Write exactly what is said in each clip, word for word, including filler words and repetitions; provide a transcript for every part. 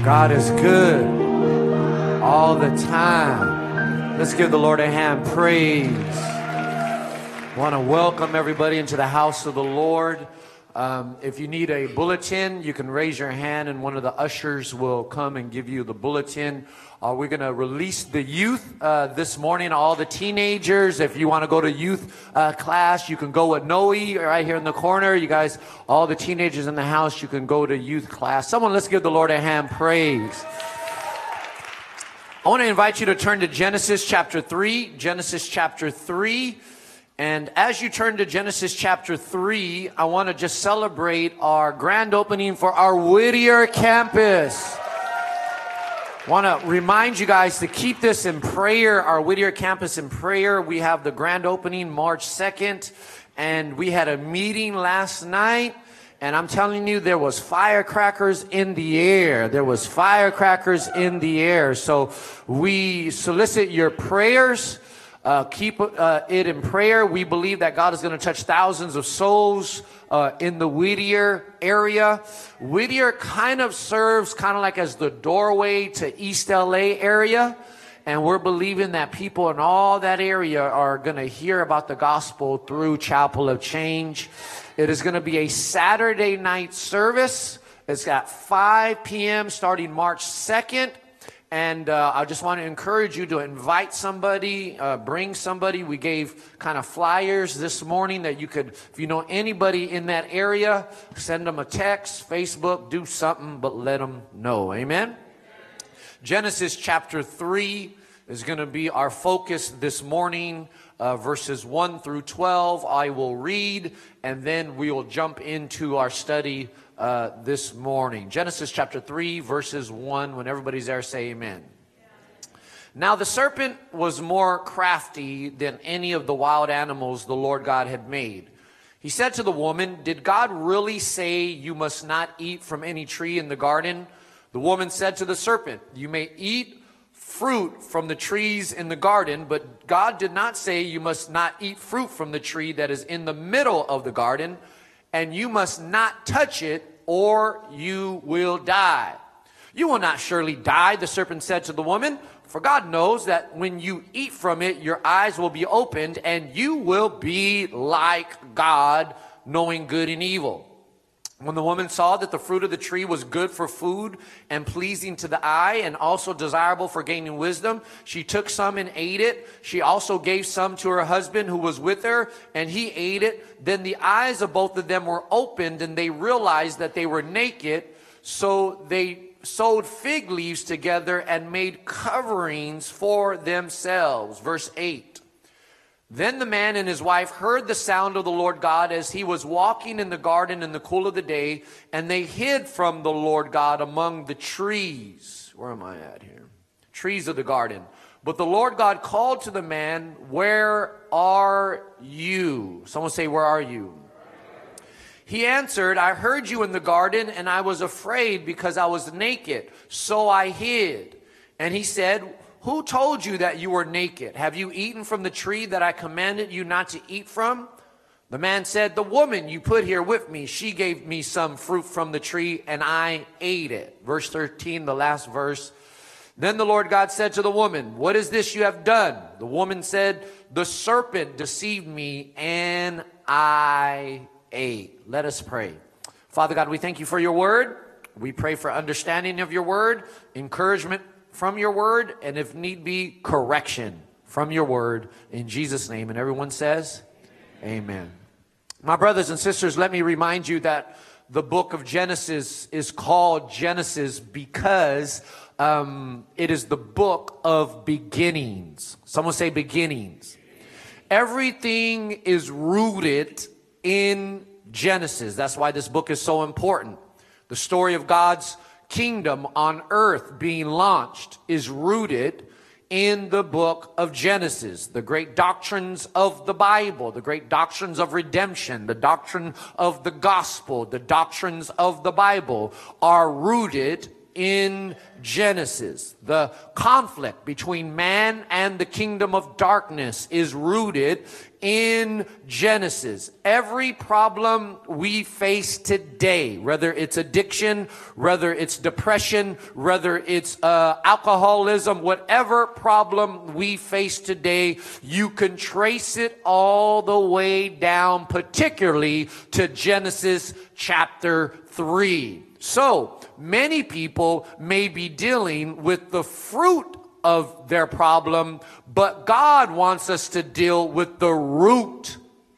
God is good all the time. Let's give the Lord a hand praise. I want to welcome everybody into the house of the Lord. Um, if you need a bulletin, you can raise your hand and one of the ushers will come and give you the bulletin. Uh, we're going to release the youth uh, this morning, all the teenagers. If you want to go to youth uh, class, you can go with Noe right here in the corner. You guys, all the teenagers in the house, you can go to youth class. Someone, let's give the Lord a hand praise. I want to invite you to turn to Genesis chapter three. Genesis chapter three. And as you turn to Genesis chapter three, I want to just celebrate our grand opening for our Whittier campus. I want to remind you guys to keep this in prayer, our Whittier campus in prayer. We have the grand opening March second, and we had a meeting last night. And I'm telling you, there was firecrackers in the air. There was firecrackers in the air. So we solicit your prayers. Uh, keep uh, it in prayer. We believe that God is going to touch thousands of souls uh, in the Whittier area. Whittier kind of serves kind of like as the doorway to East L A area. And we're believing that people in all that area are going to hear about the gospel through Chapel of Change. It is going to be a Saturday night service. It's at five p.m. starting March second. And uh, I just want to encourage you to invite somebody, uh, bring somebody. We gave kind of flyers this morning that you could, if you know anybody in that area, send them a text, Facebook, do something, but let them know. Amen? Genesis chapter three is going to be our focus this morning, uh, verses one through twelve. I will read, and then we will jump into our study Uh, this morning. Genesis chapter three, verses one. When everybody's there, say amen. Now the serpent was more crafty than any of the wild animals the Lord God had made. He said to the woman, "Did God really say you must not eat from any tree in the garden?" The woman said to the serpent, "You may eat fruit from the trees in the garden, but God did not say you must not eat fruit from the tree that is in the middle of the garden, and you must not touch it, or you will die." "You will not surely die," the serpent said to the woman, "for God knows that when you eat from it, your eyes will be opened, and you will be like God, knowing good and evil." When the woman saw that the fruit of the tree was good for food and pleasing to the eye and also desirable for gaining wisdom, she took some and ate it. She also gave some to her husband who was with her, and he ate it. Then the eyes of both of them were opened, and they realized that they were naked. So they sewed fig leaves together and made coverings for themselves. Verse eight. Then the man and his wife heard the sound of the Lord God as he was walking in the garden in the cool of the day, and they hid from the Lord God among the trees. Where am I at here? Trees of the garden. But the Lord God called to the man, "Where are you?" Someone say, "Where are you?" He answered, "I heard you in the garden, and I was afraid because I was naked, so I hid." And he said, "Who told you that you were naked? Have you eaten from the tree that I commanded you not to eat from?" The man said, "The woman you put here with me, she gave me some fruit from the tree, and I ate it." Verse thirteen, the last verse. Then the Lord God said to the woman, "What is this you have done?" The woman said, "The serpent deceived me, and I ate." Let us pray. Father God, we thank you for your word. We pray for understanding of your word, encouragement from your word, and if need be, correction from your word, in Jesus' name. And everyone says, amen. Amen. My brothers and sisters, let me remind you that the book of Genesis is called Genesis because um, it is the book of beginnings. Someone say beginnings. Everything is rooted in Genesis. That's why this book is so important. The story of God's kingdom on earth being launched is rooted in the book of Genesis. The great doctrines of the Bible, the great doctrines of redemption, the doctrine of the gospel, the doctrines of the Bible are rooted in Genesis. The conflict between man and the kingdom of darkness is rooted in Genesis. Every problem we face today, whether it's addiction, whether it's depression, whether it's uh, alcoholism, whatever problem we face today, you can trace it all the way down, particularly to Genesis chapter three. So many people may be dealing with the fruit of their problem, but God wants us to deal with the root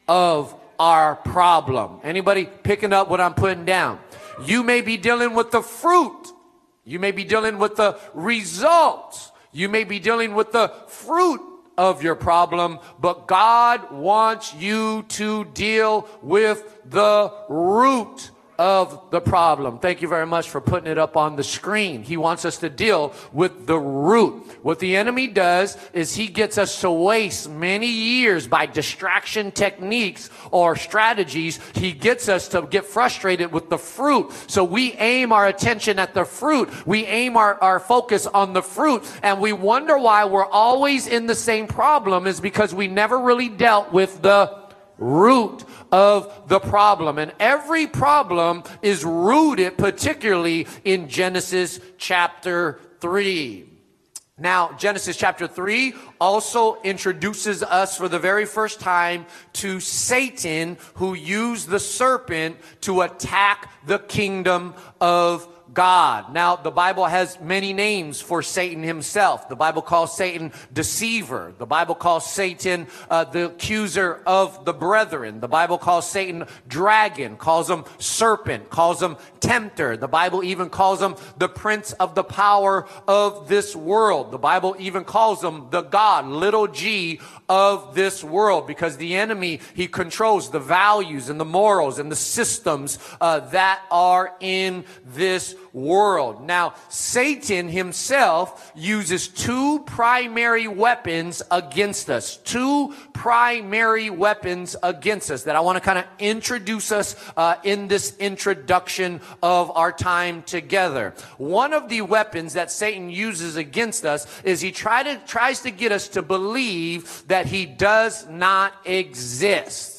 of our problem. Anybody picking up what I'm putting down? You may be dealing with the fruit. You may be dealing with the results. You may be dealing with the fruit of your problem, but God wants you to deal with the root of the problem. Thank you very much for putting it up on the screen. He wants us to deal with the root. What the enemy does is he gets us to waste many years by distraction techniques or strategies. He gets us to get frustrated with the fruit. So we aim our attention at the fruit. We aim our, our focus on the fruit. And we wonder why we're always in the same problem is because we never really dealt with the root of the problem. And every problem is rooted particularly in Genesis chapter three. Now, Genesis chapter three also introduces us for the very first time to Satan, who used the serpent to attack the kingdom of God. Now, the Bible has many names for Satan himself. The Bible calls Satan deceiver. The Bible calls Satan uh, the accuser of the brethren. The Bible calls Satan dragon, calls him serpent, calls him tempter. The Bible even calls him the prince of the power of this world. The Bible even calls him the God, little g, of this world, because the enemy, he controls the values and the morals and the systems uh, that are in this world. Now, Satan himself uses two primary weapons against us. Two primary weapons against us that I want to kind of introduce us uh, in this introduction of our time together. One of the weapons that Satan uses against us is he try to, tries to get us to believe that he does not exist.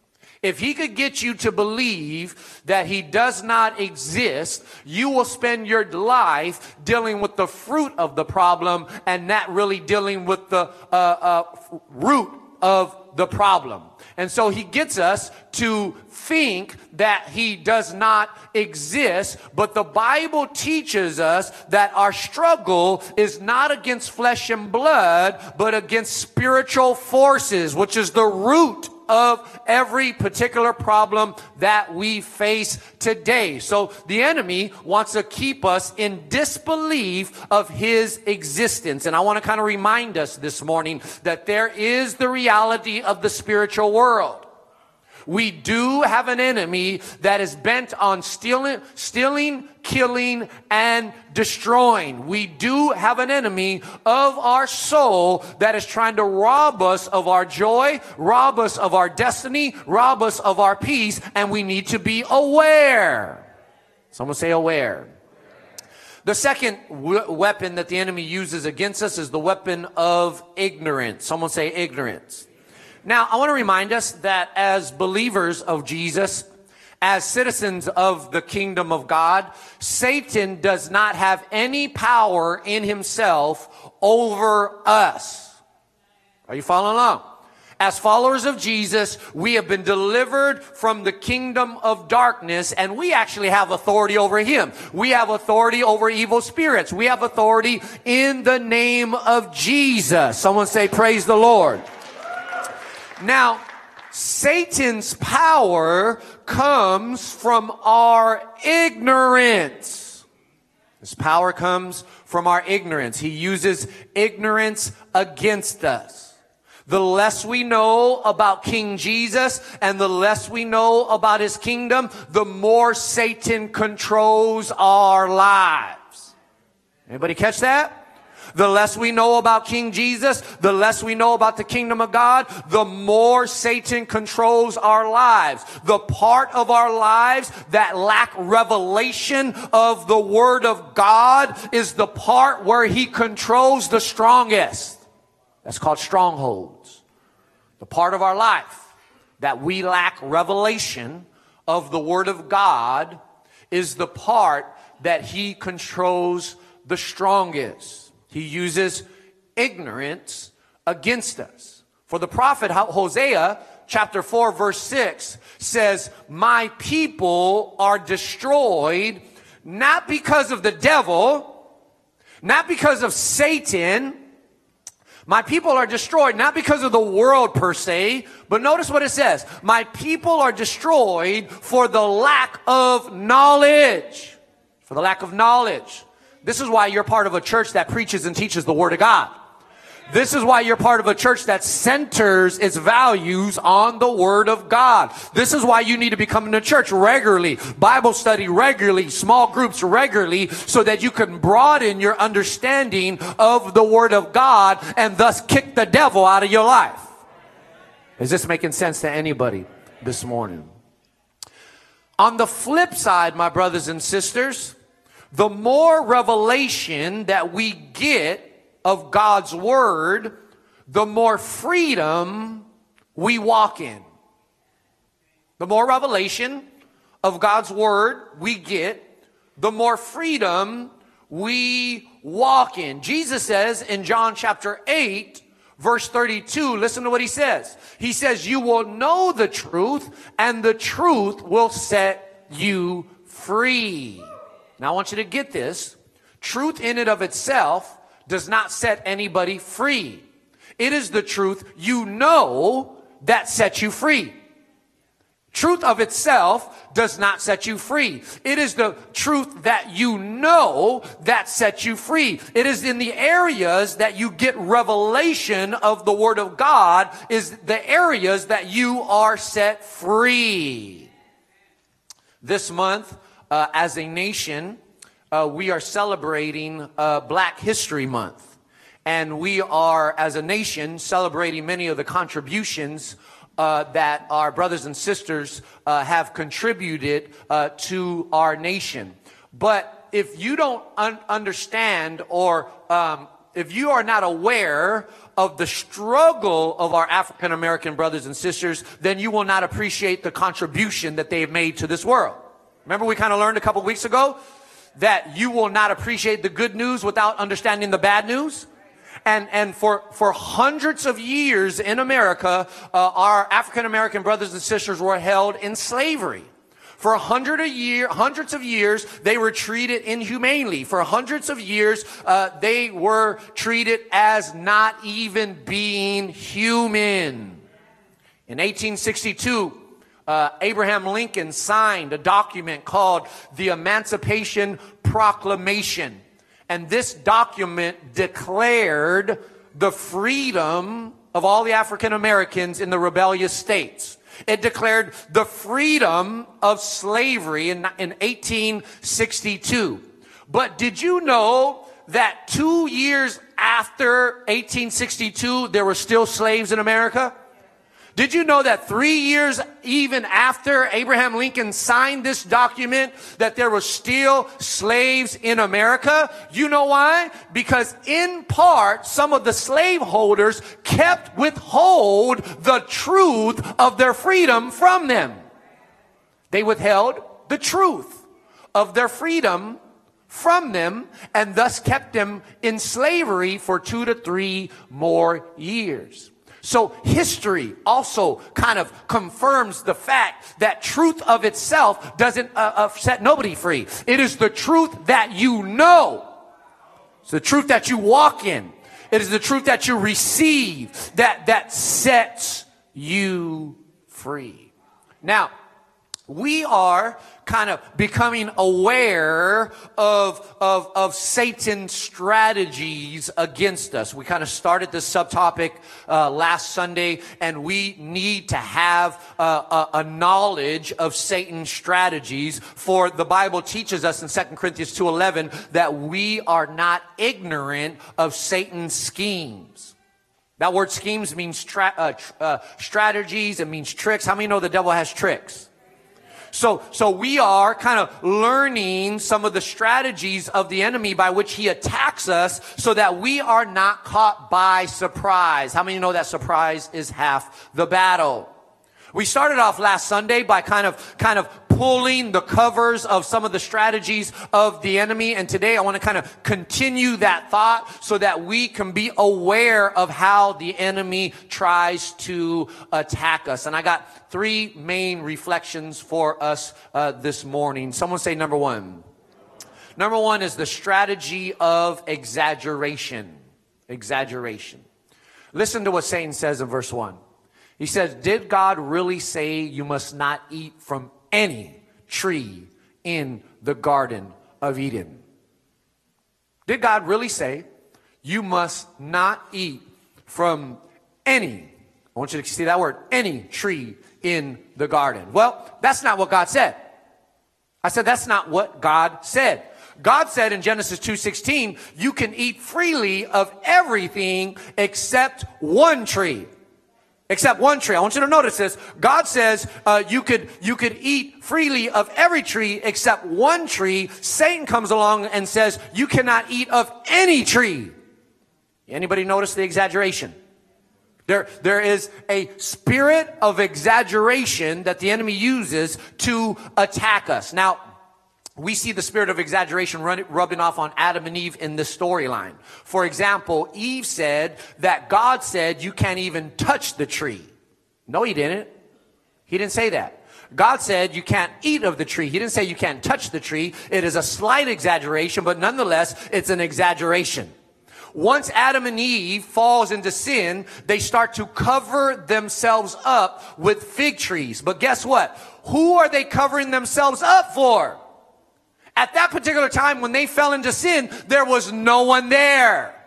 If he could get you to believe that he does not exist, you will spend your life dealing with the fruit of the problem and not really dealing with the uh, uh, root of the problem. And so he gets us to think that he does not exist, but the Bible teaches us that our struggle is not against flesh and blood, but against spiritual forces, which is the root of every particular problem that we face today. So the enemy wants to keep us in disbelief of his existence. And I want to kind of remind us this morning that there is the reality of the spiritual world. We do have an enemy that is bent on stealing, stealing, killing, and destroying. We do have an enemy of our soul that is trying to rob us of our joy, rob us of our destiny, rob us of our peace, and we need to be aware. Someone say aware. The second w- weapon that the enemy uses against us is the weapon of ignorance. Someone say ignorance. Now, I want to remind us that as believers of Jesus, as citizens of the kingdom of God, Satan does not have any power in himself over us. Are you following along? As followers of Jesus, we have been delivered from the kingdom of darkness, and we actually have authority over him. We have authority over evil spirits. We have authority in the name of Jesus. Someone say, praise the Lord. Now, Satan's power comes from our ignorance. His power comes from our ignorance. He uses ignorance against us. The less we know about King Jesus and the less we know about his kingdom, the more Satan controls our lives. Anybody catch that? the less we know about King Jesus, the less we know about the kingdom of God, the more Satan controls our lives. The part of our lives that lack revelation of the Word of God is the part where he controls the strongest. That's called strongholds. The part of our life that we lack revelation of the Word of God is the part that he controls the strongest. He uses ignorance against us. For the prophet Hosea, chapter four, verse six, says, my people are destroyed not because of the devil, not because of Satan. My people are destroyed not because of the world per se, but notice what it says. My people are destroyed for the lack of knowledge. For the lack of knowledge. This is why you're part of a church that preaches and teaches the Word of God. This is why you're part of a church that centers its values on the Word of God. This is why you need to be coming to church regularly, Bible study regularly, small groups regularly, so that you can broaden your understanding of the Word of God and thus kick the devil out of your life. Is this making sense to anybody this morning? On the flip side, my brothers and sisters, the more revelation that we get of God's Word, the more freedom we walk in. The more revelation of God's Word we get, the more freedom we walk in. Jesus says in John chapter eight, verse thirty-two, listen to what he says. He says, you will know the truth, and the truth will set you free. Now I want you to get this. Truth in and of itself does not set anybody free. It is the truth you know that sets you free. Truth of itself does not set you free. It is the truth that you know that sets you free. It is in the areas that you get revelation of the Word of God is the areas that you are set free. This month, uh, as a nation, uh, we are celebrating uh, Black History Month. And we are, as a nation, celebrating many of the contributions Uh, that our brothers and sisters uh, have contributed uh, to our nation. But if you don't un understand or um, if you are not aware of the struggle of our African American brothers and sisters, then you will not appreciate the contribution that they have made to this world. Remember, we kind of learned a couple weeks ago that you will not appreciate the good news without understanding the bad news. And, and for, for hundreds of years in America, uh, our African-American brothers and sisters were held in slavery. For a hundred a year, hundreds of years, they were treated inhumanely. For hundreds of years, uh, they were treated as not even being human. In eighteen sixty-two, uh, Abraham Lincoln signed a document called the Emancipation Proclamation. And this document declared the freedom of all the African Americans in the rebellious states. It declared the freedom of slavery in, in eighteen sixty-two. But did you know that two years after eighteen sixty-two, there were still slaves in America? Did you know that three years even after Abraham Lincoln signed this document that there were still slaves in America? You know why? Because in part, some of the slaveholders kept withhold the truth of their freedom from them. They withheld the truth of their freedom from them and thus kept them in slavery for two to three more years. So history also kind of confirms the fact that truth of itself doesn't uh, uh, set nobody free. It is the truth that you know. It's the truth that you walk in. It is the truth that you receive that, that sets you free. Now, we are kind of becoming aware of, of, of Satan's strategies against us. We kind of started this subtopic uh, last Sunday, and we need to have uh, a, a knowledge of Satan's strategies. For the Bible teaches us in Second Corinthians two eleven that we are not ignorant of Satan's schemes. That word schemes means tra- uh, tr- uh, strategies. It means tricks. How many know the devil has tricks? So, so we are kind of learning some of the strategies of the enemy by which he attacks us so that we are not caught by surprise. How many know that surprise is half the battle? We started off last Sunday by kind of, kind of pulling the covers of some of the strategies of the enemy. And today I want to kind of continue that thought so that we can be aware of how the enemy tries to attack us. And I got three main reflections for us uh, this morning. Someone say number one. Number one is the strategy of exaggeration. Exaggeration. Listen to what Satan says in verse one. He says, did God really say you must not eat from any tree in the Garden of Eden? Did God really say you must not eat from any, I want you to see that word, any tree in the garden? Well, that's not what God said. I said that's not what God said. God said in Genesis two sixteen, you can eat freely of everything except one tree. Except one tree. I want you to notice this. God says uh, you could you could eat freely of every tree except one tree. Satan comes along and says you cannot eat of any tree. Anybody notice the exaggeration? There, there is a spirit of exaggeration that the enemy uses to attack us. Now, we see the spirit of exaggeration run, rubbing off on Adam and Eve in this storyline. For example, Eve said that God said you can't even touch the tree. No, he didn't. He didn't say that. God said you can't eat of the tree. He didn't say you can't touch the tree. It is a slight exaggeration, but nonetheless, it's an exaggeration. Once Adam and Eve falls into sin, they start to cover themselves up with fig trees. But guess what? Who are they covering themselves up for? At that particular time when they fell into sin, there was no one there.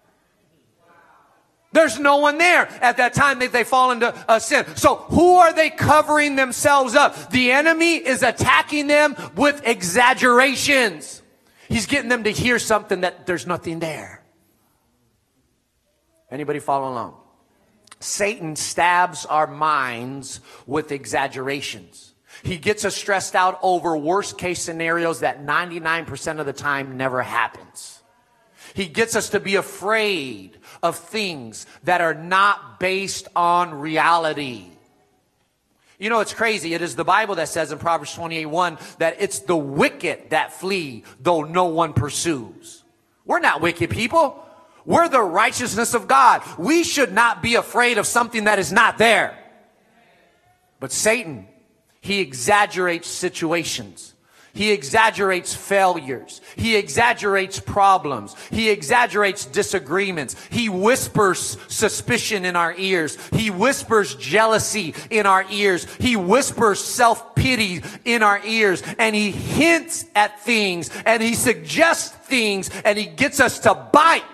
There's no one there at that time that they fall into uh, sin. So who are they covering themselves up? The enemy is attacking them with exaggerations. He's getting them to hear something that there's nothing there. Anybody follow along? Satan stabs our minds with exaggerations. He gets us stressed out over worst case scenarios that ninety-nine percent of the time never happens. He gets us to be afraid of things that are not based on reality. You know, it's crazy. It is the Bible that says in Proverbs twenty-eight one that it's the wicked that flee, though no one pursues. We're not wicked people. We're the righteousness of God. We should not be afraid of something that is not there. But Satan, he exaggerates situations. He exaggerates failures. He exaggerates problems. He exaggerates disagreements. He whispers suspicion in our ears. He whispers jealousy in our ears. He whispers self-pity in our ears. And he hints at things and he suggests things and he gets us to bite.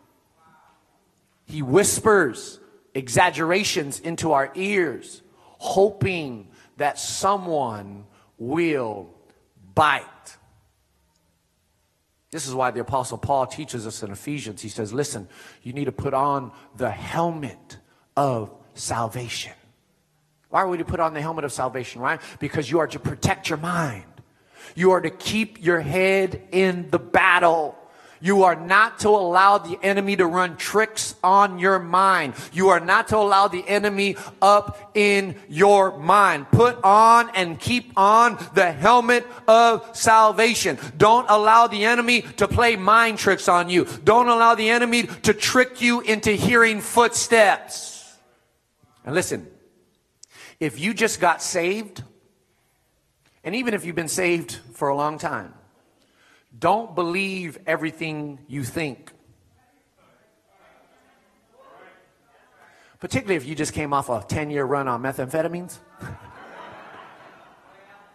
He whispers exaggerations into our ears, hoping that someone will bite. This is why the Apostle Paul teaches us in Ephesians. He says, listen, you need to put on the helmet of salvation. Why are we to put on the helmet of salvation, right? Because you are to protect your mind. You are to keep your head in the battle. You are not to allow the enemy to run tricks on your mind. You are not to allow the enemy up in your mind. Put on and keep on the helmet of salvation. Don't allow the enemy to play mind tricks on you. Don't allow the enemy to trick you into hearing footsteps. And listen, if you just got saved, and even if you've been saved for a long time, don't believe everything you think. Particularly if you just came off a ten-year run on methamphetamines.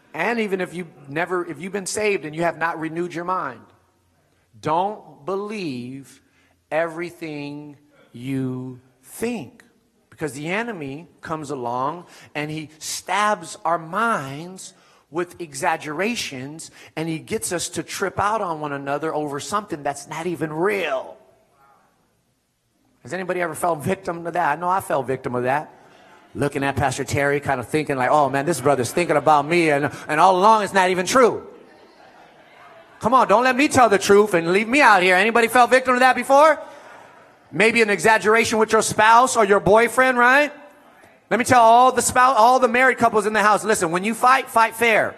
And even if you never, if you've been saved and you have not renewed your mind, don't believe everything you think. Because the enemy comes along and he stabs our minds with exaggerations, and he gets us to trip out on one another over something that's not even real. Has anybody ever fell victim to that? I know I fell victim of that. Looking at Pastor Terry, kind of thinking like, oh man, this brother's thinking about me, and, and all along it's not even true. Come on, don't let me tell the truth and leave me out here. Anybody fell victim to that before? Maybe an exaggeration with your spouse or your boyfriend, right? Let me tell all the spouse, all the married couples in the house, listen, when you fight, fight fair.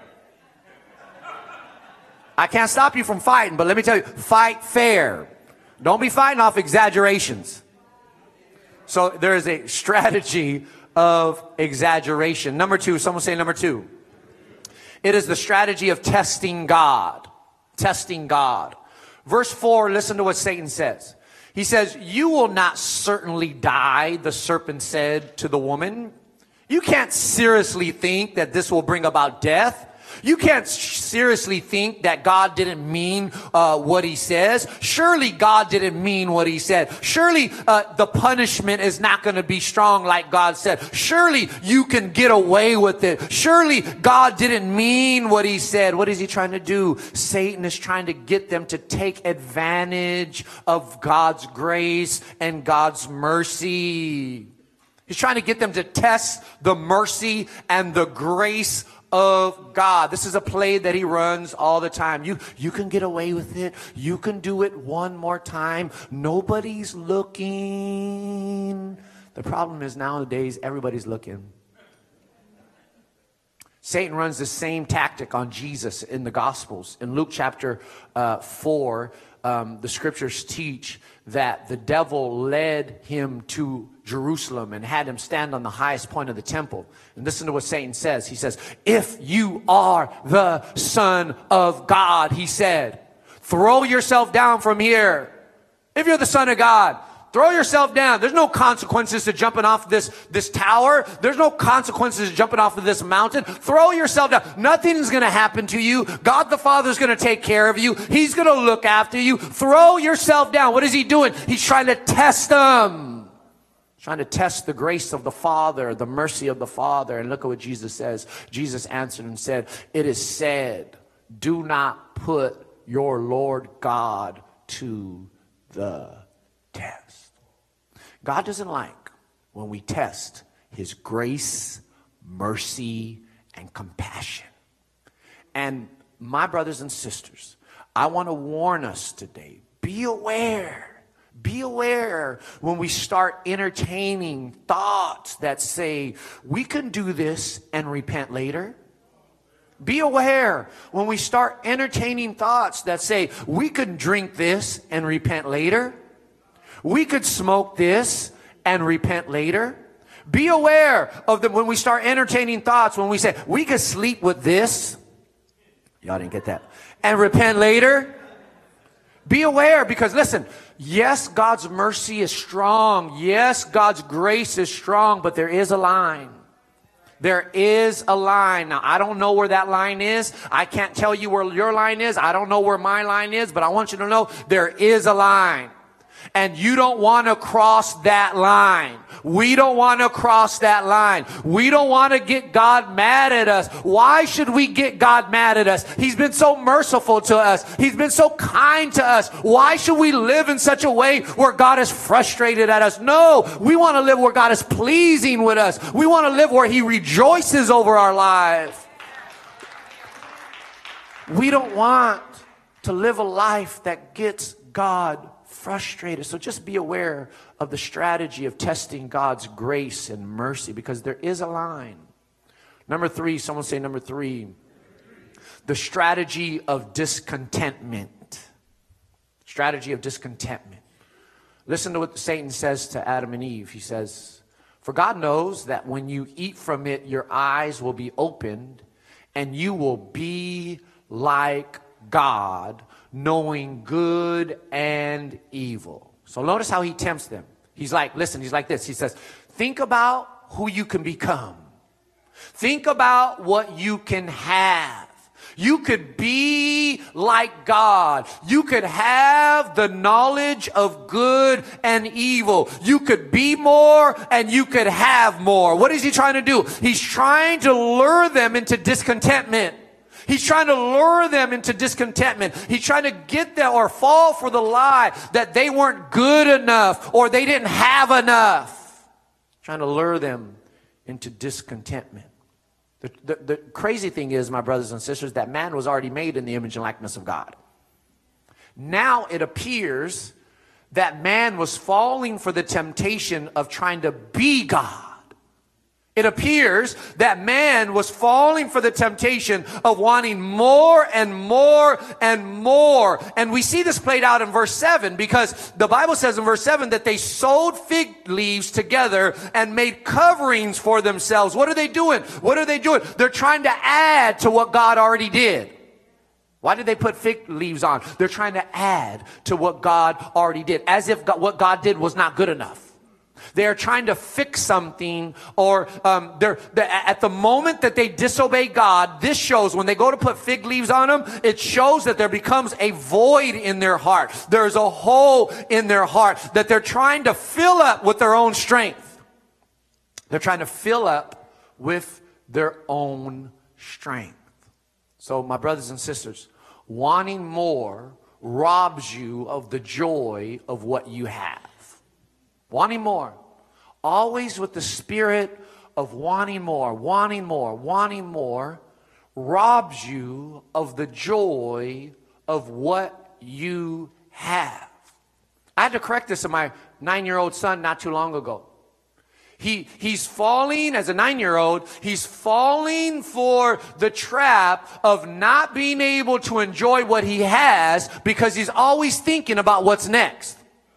I can't stop you from fighting, but let me tell you, fight fair. Don't be fighting off exaggerations. So there is a strategy of exaggeration. Number two, someone say number two. It is the strategy of testing God. Testing God. Verse four, listen to what Satan says. He says, you will not certainly die, the serpent said to the woman. You can't seriously think that this will bring about death. You can't seriously think that God didn't mean uh, what he says. Surely God didn't mean what he said. Surely uh, the punishment is not going to be strong like God said. Surely you can get away with it. Surely God didn't mean what he said. What is he trying to do? Satan is trying to get them to take advantage of God's grace and God's mercy. He's trying to get them to test the mercy and the grace of God. This is a play that he runs all the time. You, you can get away with it. You can do it one more time. Nobody's looking. The problem is nowadays everybody's looking. Satan runs the same tactic on Jesus in the Gospels. In Luke chapter uh, four, um, the scriptures teach that the devil led him to Jerusalem and had him stand on the highest point of the temple. And listen to what Satan says. He says, if you are the Son of God, he said, throw yourself down from here. If you're the Son of God, throw yourself down. There's no consequences to jumping off this, this tower. There's no consequences to jumping off of this mountain. Throw yourself down. Nothing's going to happen to you. God the Father's going to take care of you. He's going to look after you. Throw yourself down. What is he doing? He's trying to test them. Trying to test the grace of the Father, the mercy of the Father. And look at what Jesus says. Jesus answered and said, it is said, do not put your Lord God to the test. God doesn't like when we test his grace, mercy, and compassion. And my brothers and sisters, I want to warn us today, be aware. Be aware when we start entertaining thoughts that say, we can do this and repent later. Be aware when we start entertaining thoughts that say, we can drink this and repent later. We could smoke this and repent later. Be aware of them when we start entertaining thoughts, when we say, we could sleep with this. Y'all didn't get that. And repent later. Be aware, because listen, yes, God's mercy is strong. Yes, God's grace is strong, but there is a line. There is a line. Now, I don't know where that line is. I can't tell you where your line is. I don't know where my line is, but I want you to know there is a line. And you don't want to cross that line. We don't want to cross that line. We don't want to get God mad at us. Why should we get God mad at us? He's been so merciful to us. He's been so kind to us. Why should we live in such a way where God is frustrated at us? No, we want to live where God is pleasing with us. We want to live where he rejoices over our life. We don't want to live a life that gets God frustrated. So just be aware of the strategy of testing God's grace and mercy, because there is a line. Number three, someone say number three, the strategy of discontentment. Strategy of discontentment. Listen to what Satan says to Adam and Eve. He says, for God knows that when you eat from it, your eyes will be opened and you will be like God, knowing good and evil. So notice how he tempts them. He's like, listen, he's like this. He says, think about who you can become. Think about what you can have. You could be like God. You could have the knowledge of good and evil. You could be more and you could have more. What is he trying to do? He's trying to lure them into discontentment. He's trying to lure them into discontentment. He's trying to get them or fall for the lie that they weren't good enough or they didn't have enough. Trying to lure them into discontentment. The, the, the crazy thing is, my brothers and sisters, that man was already made in the image and likeness of God. Now it appears that man was falling for the temptation of trying to be God. It appears that man was falling for the temptation of wanting more and more and more. And we see this played out in verse seven, because the Bible says in verse seven that they sewed fig leaves together and made coverings for themselves. What are they doing? What are they doing? They're trying to add to what God already did. Why did they put fig leaves on? They're trying to add to what God already did, as if God, what God did was not good enough. They're trying to fix something, or um, they're, they're at the moment that they disobey God. This shows when they go to put fig leaves on them, it shows that there becomes a void in their heart. There's a hole in their heart that they're trying to fill up with their own strength. They're trying to fill up with their own strength. So, my brothers and sisters, wanting more robs you of the joy of what you have. Wanting more. Always with the spirit of wanting more, wanting more, wanting more, robs you of the joy of what you have. I had to correct this in my nine-year-old son not too long ago. He, he's falling, as a nine-year-old, he's falling for the trap of not being able to enjoy what he has because he's always thinking about what's next.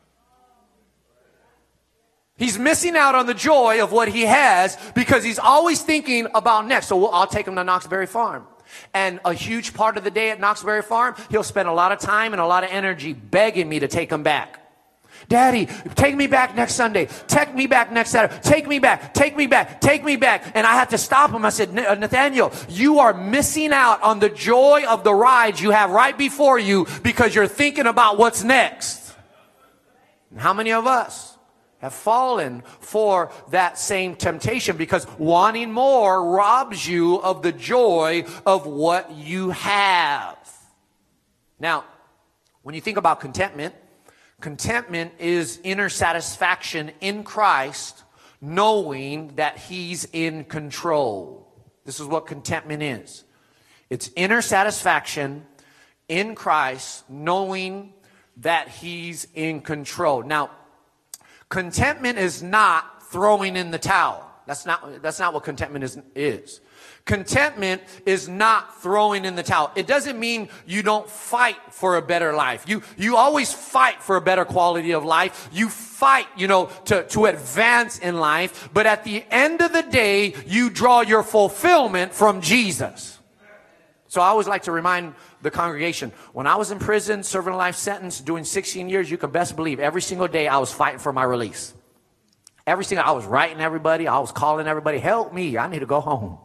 He's missing out on the joy of what he has because he's always thinking about next. So we'll, I'll take him to Knoxbury Farm. And a huge part of the day at Knoxbury Farm, he'll spend a lot of time and a lot of energy begging me to take him back. Daddy, take me back next Sunday. Take me back next Saturday. Take me back. Take me back. Take me back. And I had to stop him. I said, Nathaniel, you are missing out on the joy of the rides you have right before you because you're thinking about what's next. And how many of us have fallen for that same temptation, because wanting more robs you of the joy of what you have. Now, when you think about contentment, contentment is inner satisfaction in Christ, knowing that He's in control. This is what contentment is. It's inner satisfaction in Christ, knowing that He's in control. Now, contentment is not throwing in the towel. That's not, that's not what contentment is, is. Contentment is not throwing in the towel. It doesn't mean you don't fight for a better life. You, you always fight for a better quality of life. You fight, you know, to, to advance in life. But at the end of the day, you draw your fulfillment from Jesus. So I always like to remind the congregation, when I was in prison, serving a life sentence, doing sixteen years, you can best believe every single day I was fighting for my release. Every single, I was writing everybody, I was calling everybody, help me, I need to go home.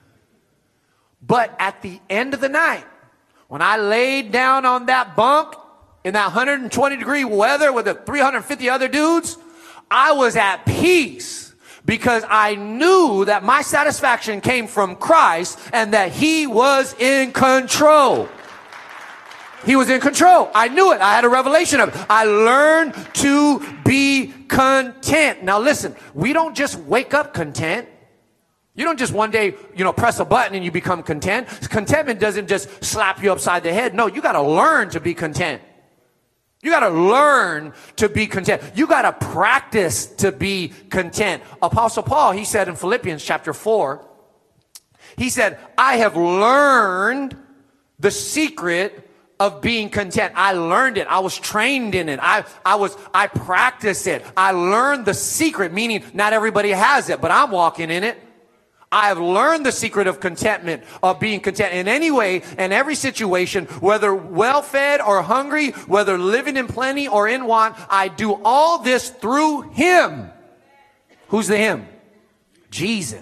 But at the end of the night, when I laid down on that bunk in that one hundred twenty degree weather with the three hundred fifty other dudes, I was at peace. Because I knew that my satisfaction came from Christ and that He was in control. He was in control. I knew it. I had a revelation of it. I learned to be content. Now listen, we don't just wake up content. You don't just one day, you know, press a button and you become content. Contentment doesn't just slap you upside the head. No, you got to learn to be content. You got to learn to be content. You got to practice to be content. Apostle Paul, he said in Philippians chapter four, he said, I have learned the secret of being content. I learned it. I was trained in it. I, I was, I practiced it. I learned the secret, meaning not everybody has it, but I'm walking in it. I have learned the secret of contentment, of being content in any way and every situation, whether well-fed or hungry, whether living in plenty or in want. I do all this through Him. Who's the Him? Jesus.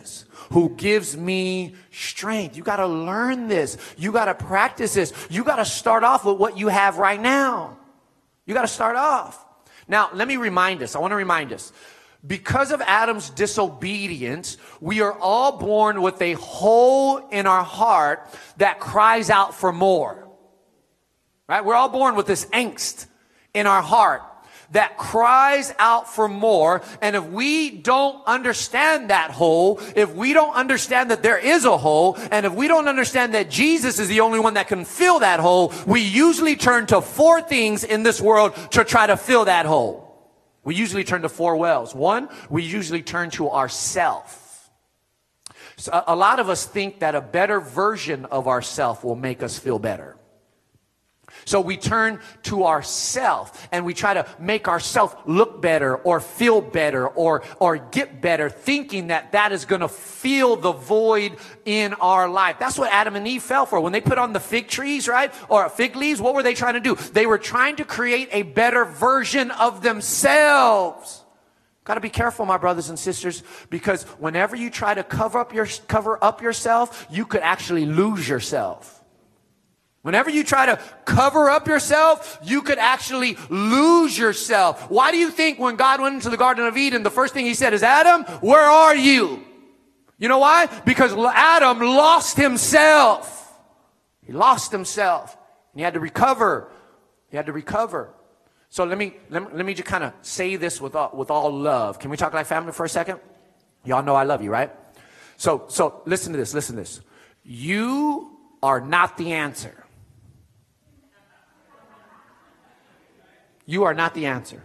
who gives me strength. You got to learn this. You got to practice this. You got to start off with what you have right now. You got to start off. Now, let me remind us. I want to remind us. Because of Adam's disobedience, we are all born with a hole in our heart that cries out for more. Right? We're all born with this angst in our heart that cries out for more. And if we don't understand that hole, if we don't understand that there is a hole, and if we don't understand that Jesus is the only one that can fill that hole, we usually turn to four things in this world to try to fill that hole. We usually turn to four wells. One, we usually turn to ourself. So a lot of us think that a better version of ourself will make us feel better. So we turn to ourself and we try to make ourselves look better or feel better or, or get better, thinking that that is going to fill the void in our life. That's what Adam and Eve fell for. When they put on the fig trees, right? Or fig leaves, what were they trying to do? They were trying to create a better version of themselves. Got to be careful, my brothers and sisters, because whenever you try to cover up your, cover up yourself, you could actually lose yourself. Whenever you try to cover up yourself, you could actually lose yourself. Why do you think when God went into the Garden of Eden, the first thing he said is, Adam, where are you? You know why? Because Adam lost himself. He lost himself. And he had to recover. He had to recover. So let me, let me, let me just kind of say this with all, with all love. Can we talk like family for a second? Y'all know I love you, right? So, so listen to this, listen to this. You are not the answer. You are not the answer.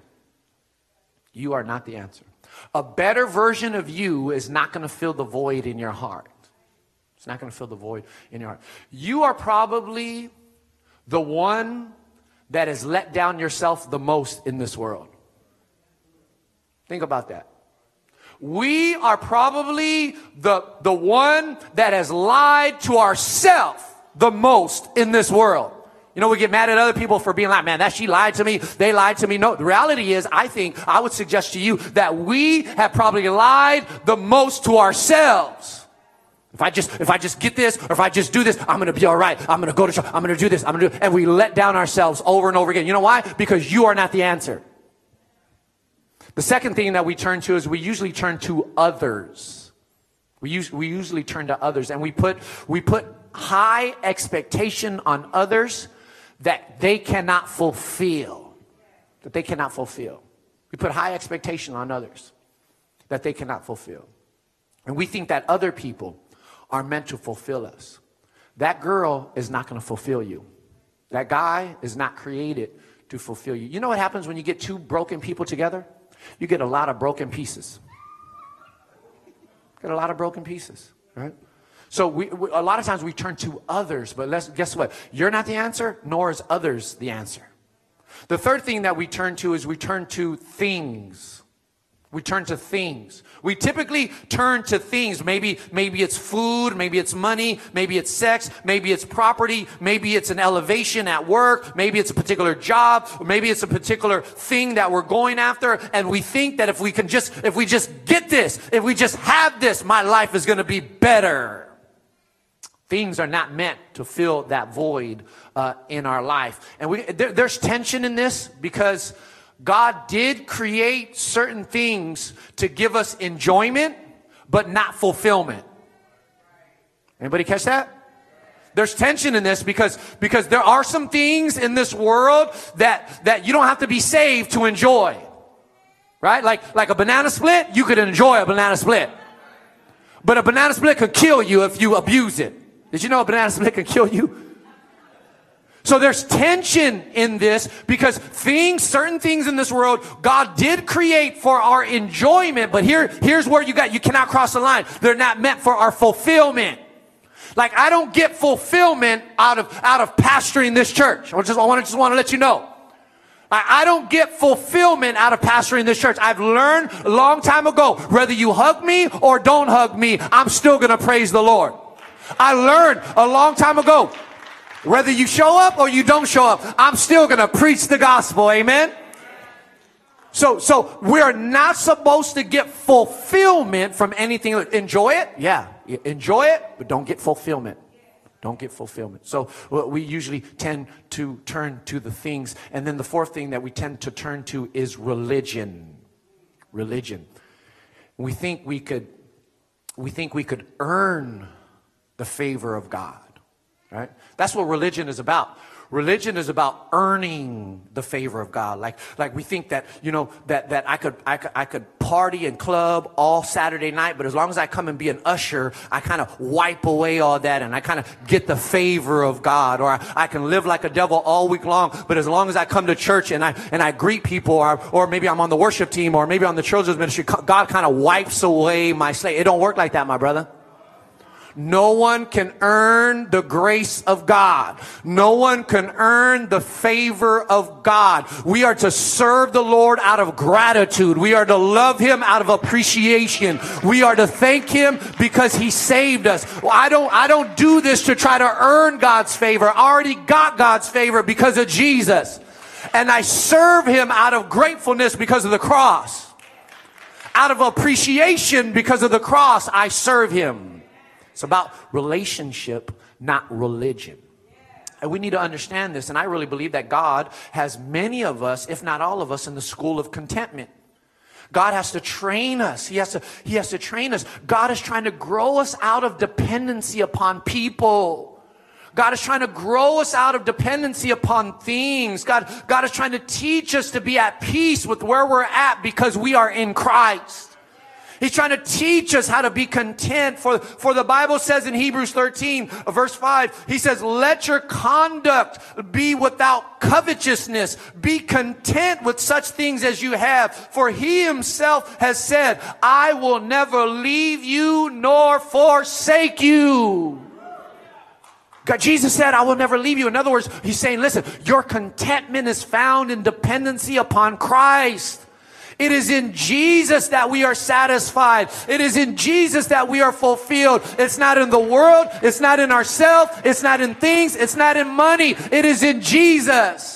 You are not the answer. A better version of you is not going to fill the void in your heart. It's not going to fill the void in your heart. You are probably the one that has let down yourself the most in this world. Think about that. We are probably the, the one that has lied to ourselves the most in this world. You know, we get mad at other people for being like, man, that she lied to me. They lied to me. No, the reality is, I think, I would suggest to you that we have probably lied the most to ourselves. If I just, if I just get this, or if I just do this, I'm going to be all right. I'm going to go to church. I'm going to do this. I'm going to do it. And we let down ourselves over and over again. You know why? Because you are not the answer. The second thing that we turn to is we usually turn to others. We use, we usually turn to others, and we put, we put high expectation on others that they cannot fulfill, that they cannot fulfill. We put high expectation on others that they cannot fulfill. And we think that other people are meant to fulfill us. That girl is not going to fulfill you. That guy is not created to fulfill you. You know what happens when you get two broken people together? You get a lot of broken pieces. Get a lot of broken pieces, right? So we, we, a lot of times we turn to others, but let's, guess what? You're not the answer, nor is others the answer. The third thing that we turn to is we turn to things. We turn to things. We typically turn to things. Maybe, maybe it's food, maybe it's money, maybe it's sex, maybe it's property, maybe it's an elevation at work, maybe it's a particular job, or maybe it's a particular thing that we're going after. And we think that if we can just, if we just get this, if we just have this, my life is going to be better. Things are not meant to fill that void uh, in our life. And we, there, there's tension in this because God did create certain things to give us enjoyment, but not fulfillment. Anybody catch that? There's tension in this because, because there are some things in this world that, that you don't have to be saved to enjoy. Right? Like, like a banana split, you could enjoy a banana split. But a banana split could kill you if you abuse it. Did you know a banana split can kill you? So there's tension in this because things, certain things in this world, God did create for our enjoyment. But here, here's where you got, you cannot cross the line. They're not meant for our fulfillment. Like I don't get fulfillment out of, out of pastoring this church. I just, I want to just want to let you know. I, I don't get fulfillment out of pastoring this church. I've learned a long time ago, whether you hug me or don't hug me, I'm still going to praise the Lord. I learned a long time ago, whether you show up or you don't show up, I'm still going to preach the gospel. Amen. So, so we're not supposed to get fulfillment from anything. Enjoy it? Yeah. Enjoy it, but don't get fulfillment. Don't get fulfillment. So we usually tend to turn to the things. And then the fourth thing that we tend to turn to is religion. Religion. We think we could, we think we could earn the favor of God. Right? That's what religion is about. Religion is about earning the favor of God. Like, like we think that, you know, that, that I could, I could, I could party and club all Saturday night, but as long as I come and be an usher, I kind of wipe away all that and I kind of get the favor of God. Or I, I can live like a devil all week long, but as long as I come to church and I, and I greet people, or, or maybe I'm on the worship team, or maybe on the children's ministry, God kind of wipes away my slate. It don't work like that, my brother. No one can earn the grace of God. No one can earn the favor of God. We are to serve the Lord out of gratitude. We are to love Him out of appreciation. We are to thank Him because He saved us. Well, I don't, I don't do this to try to earn God's favor. I already got God's favor because of Jesus. And I serve Him out of gratefulness because of the cross. Out of appreciation because of the cross, I serve Him. It's about relationship, not religion. And we need to understand this. And I really believe that God has many of us, if not all of us, in the school of contentment. God has to train us. He has to, he has to train us. God is trying to grow us out of dependency upon people. God is trying to grow us out of dependency upon things. God, God is trying to teach us to be at peace with where we're at because we are in Christ. He's trying to teach us how to be content. For, for the Bible says in Hebrews thirteen, verse five, he says, let your conduct be without covetousness. Be content with such things as you have. For He Himself has said, I will never leave you nor forsake you. God, Jesus said, I will never leave you. In other words, He's saying, listen, your contentment is found in dependency upon Christ. It is in Jesus that we are satisfied. It is in Jesus that we are fulfilled. It's not in the world. It's not in ourselves. It's not in things. It's not in money. It is in Jesus.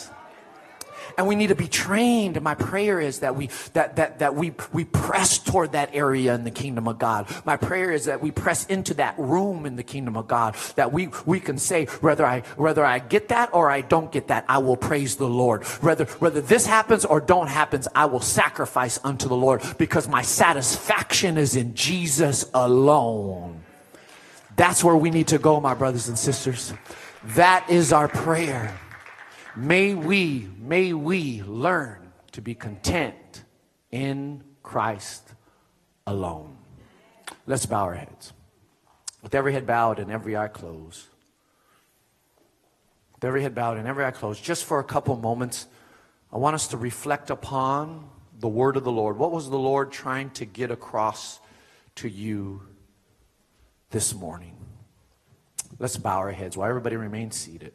And we need to be trained. And my prayer is that we that that that we we press toward that area in the kingdom of God. My prayer is that we press into that room in the kingdom of God. That we we can say, whether I whether I get that or I don't get that, I will praise the Lord. Whether whether this happens or don't happens, I will sacrifice unto the Lord because my satisfaction is in Jesus alone. That's where we need to go, my brothers and sisters. That is our prayer. May we, may we learn to be content in Christ alone. Let's bow our heads. With every head bowed and every eye closed. With every head bowed and every eye closed, just for a couple moments, I want us to reflect upon the word of the Lord. What was the Lord trying to get across to you this morning? Let's bow our heads while everybody remains seated.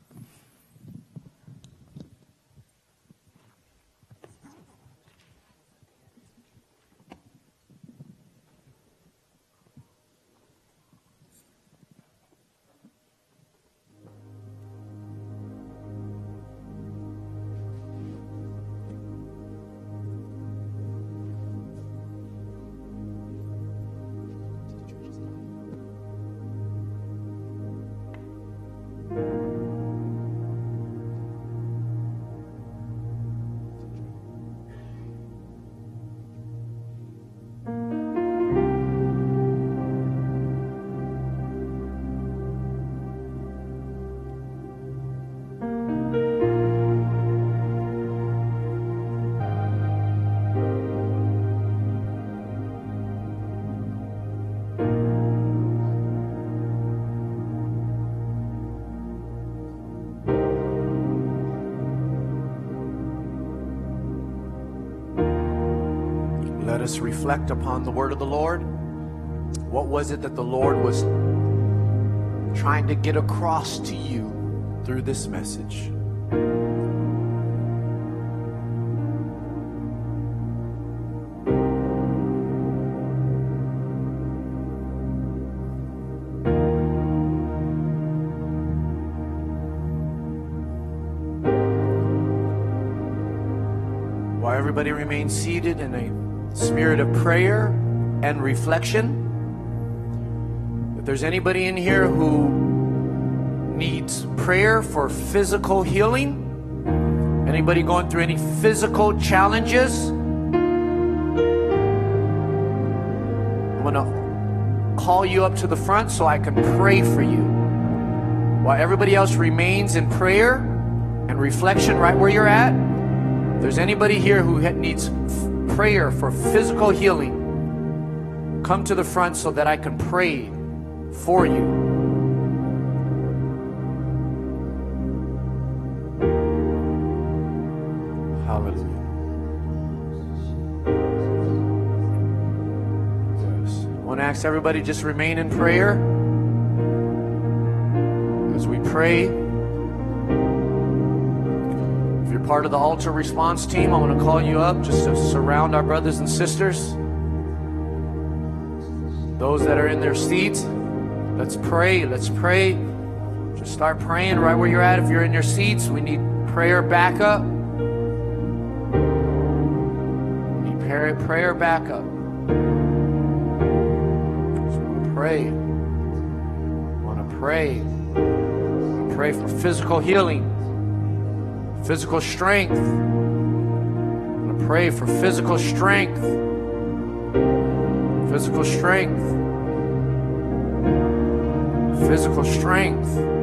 Let us reflect upon the word of the Lord. What was it that the Lord was trying to get across to you through this message? While everybody remains seated in a spirit of prayer and reflection, if there's anybody in here who needs prayer for physical healing, anybody going through any physical challenges, I'm going to call you up to the front so I can pray for you. While everybody else remains in prayer and reflection right where you're at, if there's anybody here who needs prayer for physical healing, come to the front so that I can pray for you. Hallelujah. Yes. I want to ask everybody just remain in prayer as we pray. If you're part of the altar response team, I want to call you up just to surround our brothers and sisters. Those that are in their seats, let's pray. Let's pray. Just start praying right where you're at. If you're in your seats, we need prayer backup. We need prayer, prayer backup. So we want to pray. We want to pray. We pray for physical healing, physical strength. We want to pray for physical strength. Physical strength. Physical strength.